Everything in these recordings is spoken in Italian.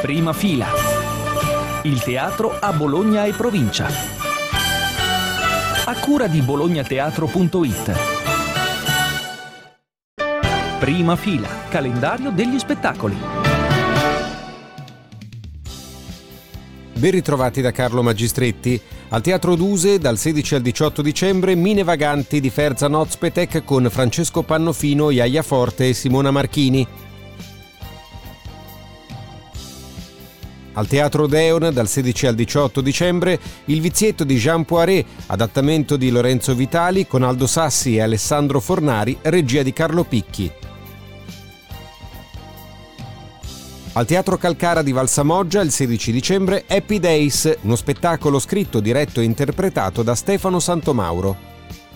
Prima fila. Il teatro a Bologna e provincia. A cura di bolognateatro.it. Prima fila. Calendario degli spettacoli. Ben ritrovati da Carlo Magistretti. Al Teatro Duse dal 16 al 18 dicembre Mine Vaganti di Ferzan Ozpetek con Francesco Pannofino, Iaia Forte e Simona Marchini. Al Teatro Odeon dal 16 al 18 dicembre Il vizietto di Jean Poiret, adattamento di Lorenzo Vitali con Aldo Sassi e Alessandro Fornari, regia di Carlo Picchi. Al Teatro Calcara di Valsamoggia il 16 dicembre Happy Days, uno spettacolo scritto, diretto e interpretato da Stefano Santomauro.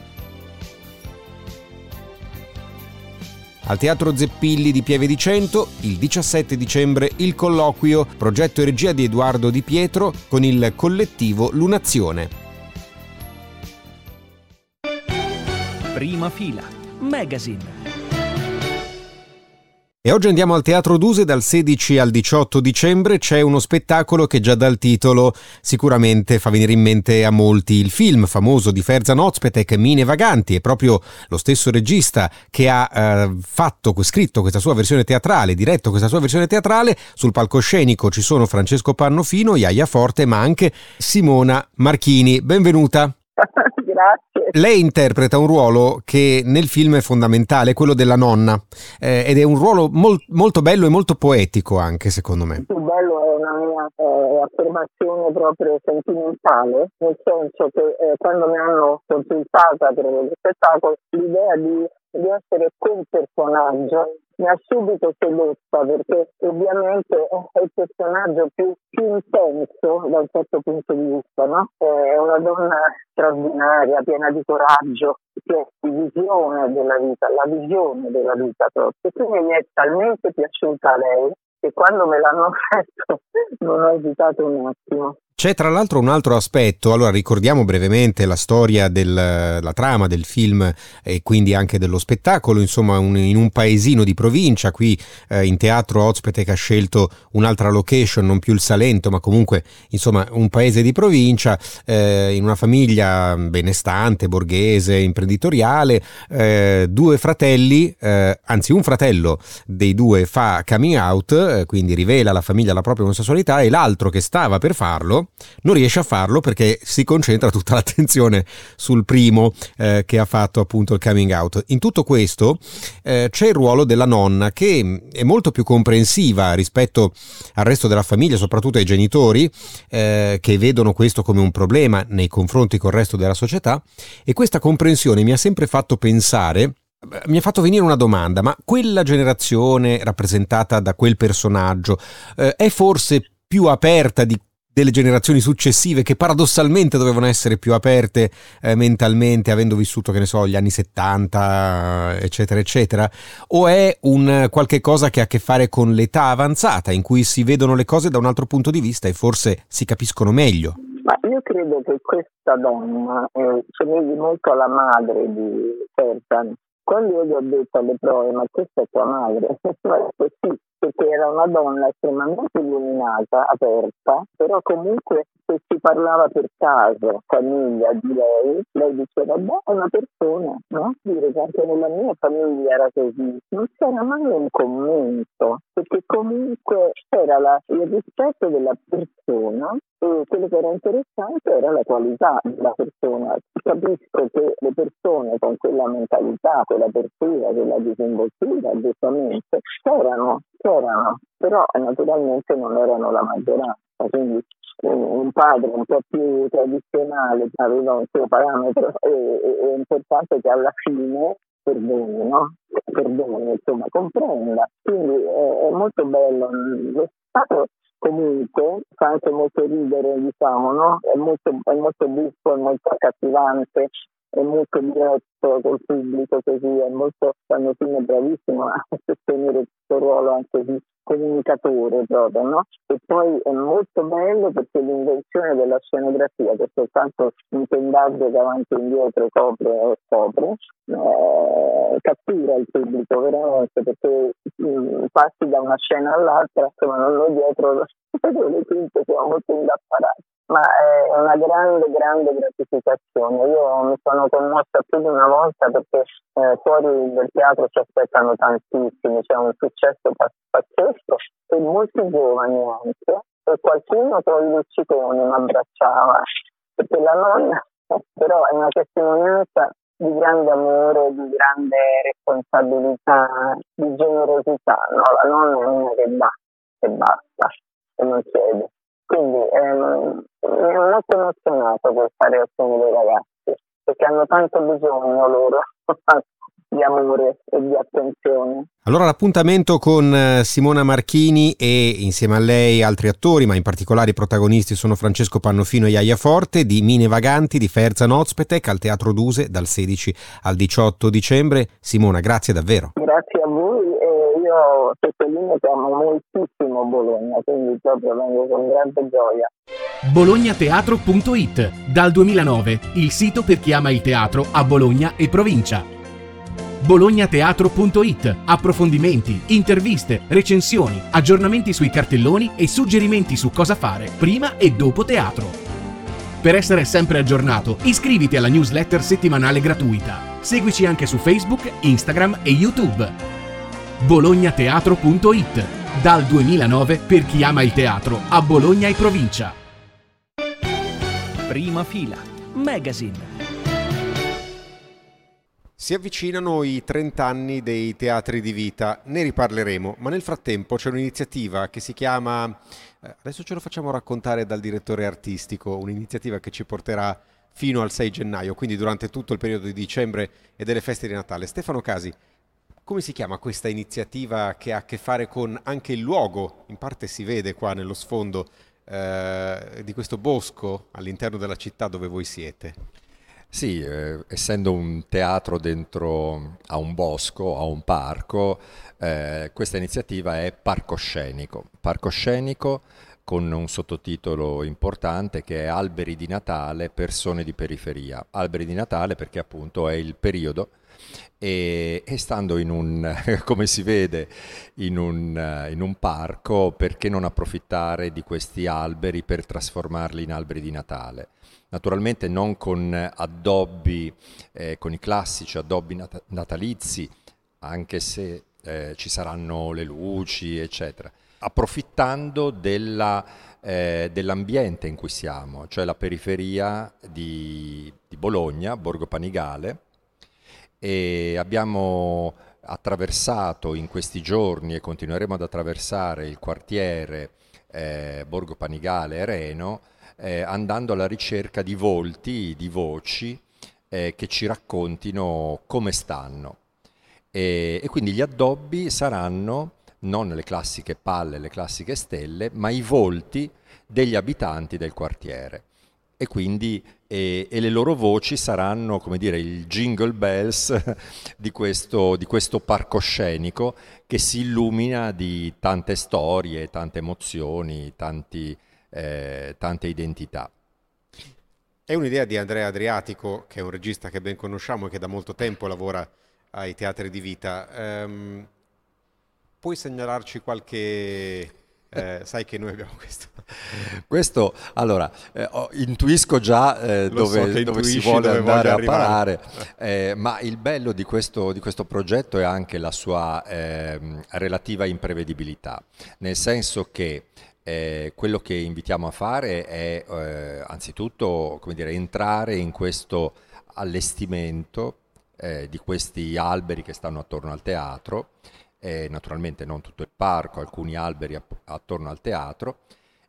Al Teatro Zeppilli di Pieve di Cento, il 17 dicembre Il colloquio, progetto e regia di Edoardo Di Pietro con il collettivo Lunazione. Prima fila. Magazine. E oggi andiamo al Teatro Duse dal 16 al 18 dicembre. C'è uno spettacolo che già dal titolo sicuramente fa venire in mente a molti il film famoso di Ferzan Ozpetek, Mine Vaganti. È proprio lo stesso regista che ha scritto questa sua versione teatrale, diretto questa sua versione teatrale. Sul palcoscenico ci sono Francesco Pannofino, Iaia Forte, ma anche Simona Marchini. Benvenuta. Grazie. Lei interpreta un ruolo che nel film è fondamentale, quello della nonna, ed è un ruolo molto bello e molto poetico anche, secondo me. Il bello è una mia affermazione proprio sentimentale, nel senso che quando mi hanno consultata per lo spettacolo, l'idea di essere quel personaggio mi ha subito sedotta, perché ovviamente è il personaggio più intenso da un certo punto di vista, no? È una donna straordinaria, piena di coraggio, piena di visione della vita, la visione della vita proprio. E quindi mi è talmente piaciuta lei che quando me l'hanno fatto non ho esitato un attimo. C'è tra l'altro un altro aspetto. Allora ricordiamo brevemente la storia la trama del film e quindi anche dello spettacolo. Insomma, in un paesino di provincia, qui in teatro Ozpetek ha scelto un'altra location, non più il Salento, ma comunque insomma un paese di provincia, in una famiglia benestante, borghese, imprenditoriale, due fratelli, anzi un fratello dei due fa coming out, quindi rivela alla famiglia la propria omosessualità, e l'altro, che stava per farlo, non riesce a farlo perché si concentra tutta l'attenzione sul primo che ha fatto appunto il coming out. In tutto questo c'è il ruolo della nonna, che è molto più comprensiva rispetto al resto della famiglia, soprattutto ai genitori, che vedono questo come un problema nei confronti col resto della società, e questa comprensione mi ha sempre fatto pensare, mi ha fatto venire una domanda: ma quella generazione rappresentata da quel personaggio è forse più aperta delle generazioni successive, che paradossalmente dovevano essere più aperte mentalmente, avendo vissuto, che ne so, gli anni 70, eccetera, eccetera? O è un qualche cosa che ha a che fare con l'età avanzata, in cui si vedono le cose da un altro punto di vista e forse si capiscono meglio? Ma io credo che questa donna somigli molto alla madre di Ferzan. Quando io gli ho detto alle prove: ma questa è tua madre? Sì, perché era una donna estremamente illuminata, aperta, però comunque se si parlava per caso, famiglia, di lei diceva: beh, è una persona, no? Dire che anche nella mia famiglia era così. Non c'era mai un commento, perché comunque c'era il rispetto della persona, e quello che era interessante era la qualità della persona. Capisco che le persone con quella mentalità, quella apertura, quella disinvoltura, giustamente, c'erano, però naturalmente non erano la maggioranza. Quindi un padre un po' più tradizionale aveva un suo parametro, e è importante che alla fine perdoni, insomma, comprenda. Quindi è molto bello. Lo Stato comunque fa anche molto ridere, diciamo, no? È molto buffo, è molto accattivante, è molto diretto col pubblico, così è molto, quando film è bravissimo a sostenere questo ruolo anche di comunicatore proprio, no? E poi è molto bello perché l'invenzione della scenografia, che soltanto un pendaggio che avanti e indietro copre, cattura il pubblico veramente, perché passi da una scena all'altra, insomma non ho dietro le quinte, siamo molto indaffarati, ma è una grande gratificazione. Io mi sono commossa più di una volta perché fuori del teatro ci aspettano tantissimi, c'è un successo pazzesco e molti giovani anche, e qualcuno con i lucciconi mi abbracciava, perché la nonna però è una testimonianza di grande amore, di grande responsabilità, di generosità, no? La nonna è una che dà e basta, e non chiede. Quindi mi è molto emozionato questa reazione dei ragazzi, perché hanno tanto bisogno loro di amore e di attenzione. Allora l'appuntamento con Simona Marchini e insieme a lei altri attori, ma in particolare i protagonisti sono Francesco Pannofino e Iaia Forte, di Mine Vaganti di Ferzan Ozpetek al Teatro Duse dal 16 al 18 dicembre. Simona, grazie davvero. Grazie a voi, e io sottolineo che amo moltissimo Bologna, quindi proprio vengo con grande gioia. bolognateatro.it, dal 2009 il sito per chi ama il teatro a Bologna e provincia. bolognateatro.it, approfondimenti, interviste, recensioni, aggiornamenti sui cartelloni e suggerimenti su cosa fare prima e dopo teatro. Per essere sempre aggiornato, iscriviti alla newsletter settimanale gratuita. Seguici anche su Facebook, Instagram e YouTube. bolognateatro.it, dal 2009 per chi ama il teatro a Bologna e provincia. Prima fila, magazine. Si avvicinano i 30 anni dei teatri di vita, ne riparleremo, ma nel frattempo c'è un'iniziativa che si chiama, adesso ce lo facciamo raccontare dal direttore artistico, un'iniziativa che ci porterà fino al 6 gennaio, quindi durante tutto il periodo di dicembre e delle feste di Natale. Stefano Casi, come si chiama questa iniziativa che ha a che fare con anche il luogo, in parte si vede qua nello sfondo, di questo bosco all'interno della città dove voi siete? Sì, essendo un teatro dentro a un bosco, a un parco, questa iniziativa è Parco Scenico con un sottotitolo importante che è Alberi di Natale, persone di periferia. Alberi di Natale perché appunto è il periodo e stando in un, come si vede, in un parco, perché non approfittare di questi alberi per trasformarli in alberi di Natale? Naturalmente non con addobbi, con i classici addobbi natalizi, anche se ci saranno le luci, eccetera, approfittando dell'ambiente in cui siamo, cioè la periferia di Bologna, Borgo Panigale, e abbiamo attraversato in questi giorni e continueremo ad attraversare il quartiere Borgo Panigale e Reno, andando alla ricerca di volti, di voci che ci raccontino come stanno. E quindi gli addobbi saranno non le classiche palle, le classiche stelle, ma i volti degli abitanti del quartiere. E quindi le loro voci saranno, come dire, il jingle bells di questo parco scenico che si illumina di tante storie, tante emozioni, tante identità. È un'idea di Andrea Adriatico, che è un regista che ben conosciamo e che da molto tempo lavora ai teatri di vita. Puoi segnalarci qualche... sai che noi abbiamo questo allora intuisco già dove si vuole andare a parare, ma il bello di questo progetto è anche la sua relativa imprevedibilità, nel senso che quello che invitiamo a fare è anzitutto, come dire, entrare in questo allestimento di questi alberi che stanno attorno al teatro, naturalmente non tutto il parco, alcuni alberi attorno al teatro,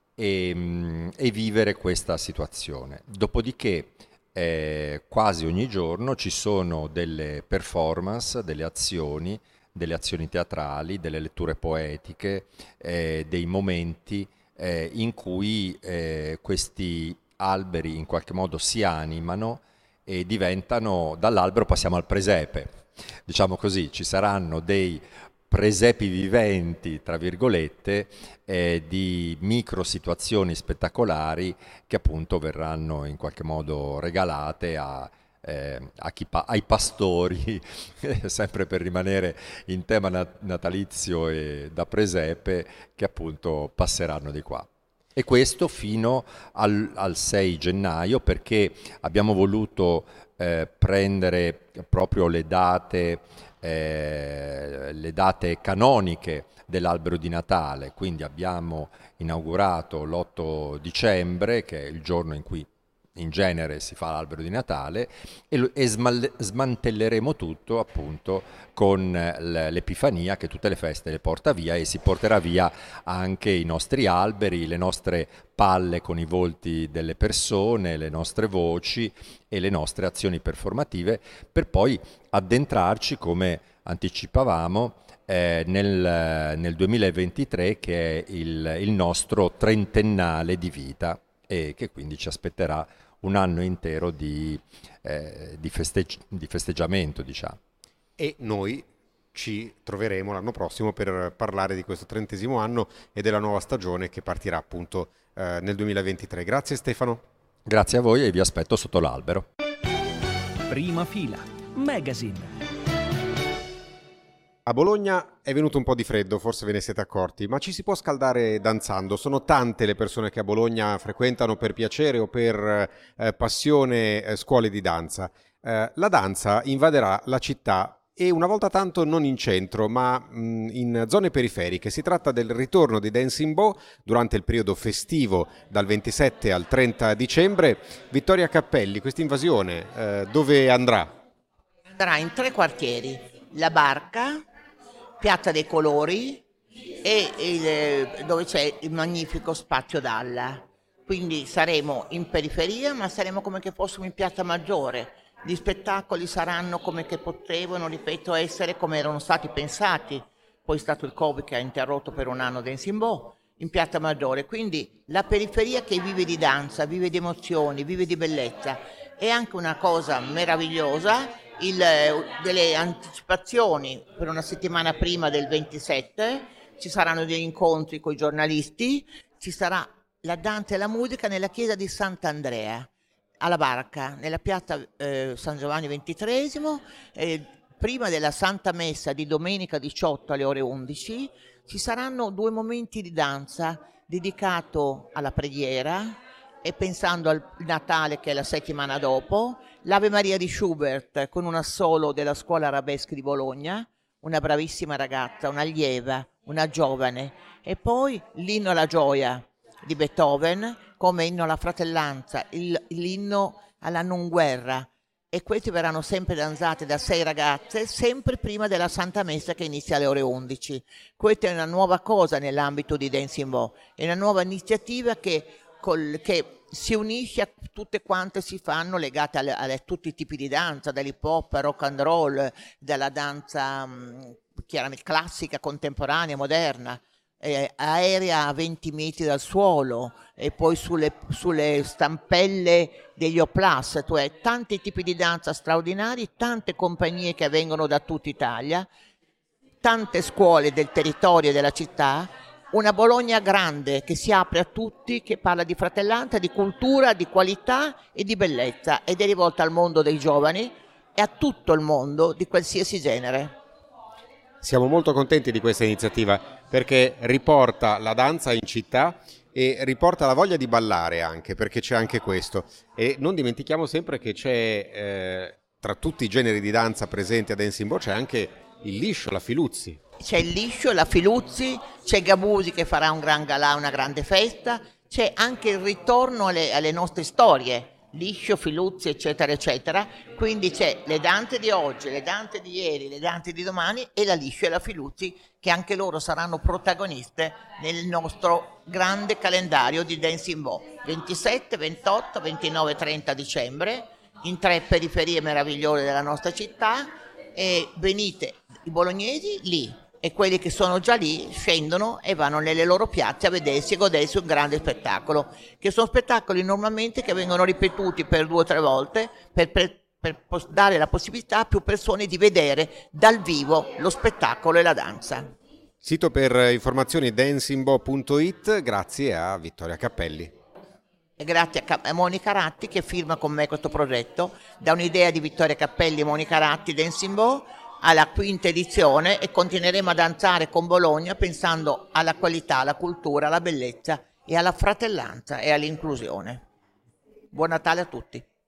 e vivere questa situazione. Dopodiché quasi ogni giorno ci sono delle performance, delle azioni teatrali, delle letture poetiche, dei momenti in cui questi alberi in qualche modo si animano e diventano, dall'albero passiamo al presepe, diciamo così. Ci saranno dei presepi viventi, tra virgolette, di micro situazioni spettacolari che appunto verranno in qualche modo regalate ai pastori, sempre per rimanere in tema natalizio e da presepe, che appunto passeranno di qua. E questo fino al 6 gennaio, perché abbiamo voluto prendere proprio le date canoniche dell'albero di Natale. Quindi abbiamo inaugurato l'8 dicembre, che è il giorno in cui in genere si fa l'albero di Natale, e smantelleremo tutto appunto con l'Epifania, che tutte le feste le porta via, e si porterà via anche i nostri alberi, le nostre palle con i volti delle persone, le nostre voci e le nostre azioni performative, per poi addentrarci, come anticipavamo, nel 2023, che è il nostro trentennale di vita, e che quindi ci aspetterà un anno intero di festeggiamento, diciamo. E noi ci troveremo l'anno prossimo per parlare di questo 30° anno e della nuova stagione che partirà appunto nel 2023. Grazie Stefano. Grazie a voi, e vi aspetto sotto l'albero. Prima fila, Magazine. A Bologna è venuto un po' di freddo, forse ve ne siete accorti, ma ci si può scaldare danzando. Sono tante le persone che a Bologna frequentano per piacere o per passione scuole di danza. La danza invaderà la città, e una volta tanto non in centro, ma in zone periferiche. Si tratta del ritorno di Dancing Bo durante il periodo festivo dal 27 al 30 dicembre. Vittoria Cappelli, questa invasione dove andrà? Andrà in 3 quartieri: La Barca, Piazza dei Colori e dove c'è il magnifico Spazio Dalla. Quindi saremo in periferia, ma saremo come che fossimo in Piazza Maggiore. Gli spettacoli saranno come che potevano, ripeto, essere come erano stati pensati. Poi è stato il Covid che ha interrotto per un anno Dancing Bo in Piazza Maggiore. Quindi la periferia che vive di danza, vive di emozioni, vive di bellezza. È anche una cosa meravigliosa, delle anticipazioni per una settimana prima del 27, ci saranno degli incontri con i giornalisti, ci sarà la danza e la musica nella chiesa di Sant'Andrea, alla Barca, nella piazza San Giovanni XXIII, prima della Santa Messa di domenica 18 alle ore 11, ci saranno 2 momenti di danza dedicato alla preghiera, e pensando al Natale, che è la settimana dopo, l'Ave Maria di Schubert con un assolo della Scuola Arabesque di Bologna, una bravissima ragazza, un'allieva, una giovane, e poi l'inno alla gioia di Beethoven come inno alla fratellanza, l'inno alla non guerra, e questi verranno sempre danzati da 6 ragazze, sempre prima della Santa Messa che inizia alle ore 11. Questa è una nuova cosa nell'ambito di Dancing Bo, è una nuova iniziativa che si unisce a tutte quante si fanno legate a tutti i tipi di danza, dall'hip hop, rock and roll, dalla danza chiaramente classica, contemporanea, moderna, aerea a 20 metri dal suolo, e poi sulle stampelle degli Oplas, cioè tanti tipi di danza straordinari, tante compagnie che vengono da tutta Italia, tante scuole del territorio e della città. Una Bologna grande che si apre a tutti, che parla di fratellanza, di cultura, di qualità e di bellezza, ed è rivolta al mondo dei giovani e a tutto il mondo di qualsiasi genere. Siamo molto contenti di questa iniziativa perché riporta la danza in città e riporta la voglia di ballare anche, perché c'è anche questo. E non dimentichiamo sempre che c'è tra tutti i generi di danza presenti a Dancing Bo c'è anche il liscio, la Filuzzi. C'è il liscio, la Filuzzi, c'è Gabusi che farà un gran galà, una grande festa, c'è anche il ritorno alle nostre storie, liscio, Filuzzi, eccetera, eccetera. Quindi c'è le danze di oggi, le danze di ieri, le danze di domani, e la liscio e la Filuzzi, che anche loro saranno protagoniste nel nostro grande calendario di Dancing Bo. 27, 28, 29 e 30 dicembre, in 3 periferie meravigliose della nostra città, e venite i bolognesi lì, e quelli che sono già lì scendono e vanno nelle loro piazze a vedersi e godersi un grande spettacolo, che sono spettacoli normalmente che vengono ripetuti per 2 o 3 volte per dare la possibilità a più persone di vedere dal vivo lo spettacolo e la danza. Sito per informazioni dancingbo.it, grazie a Vittoria Cappelli. E grazie a Monica Ratti che firma con me questo progetto, da un'idea di Vittoria Cappelli e Monica Ratti Dancing Bow alla 5ª edizione, e continueremo a danzare con Bologna pensando alla qualità, alla cultura, alla bellezza e alla fratellanza e all'inclusione. Buon Natale a tutti.